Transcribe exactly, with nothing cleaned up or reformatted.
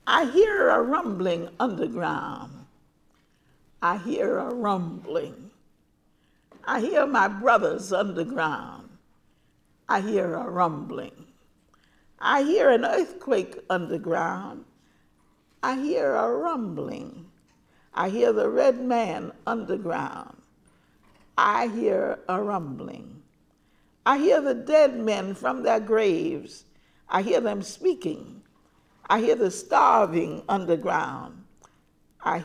I hear a rumbling underground. I hear a rumbling. I hear my brothers underground. I hear a rumbling. I hear an earthquake underground. I hear a rumbling. I hear the red man underground. I hear a rumbling. I hear the dead men from their graves. I hear them speaking. I hear the starving underground.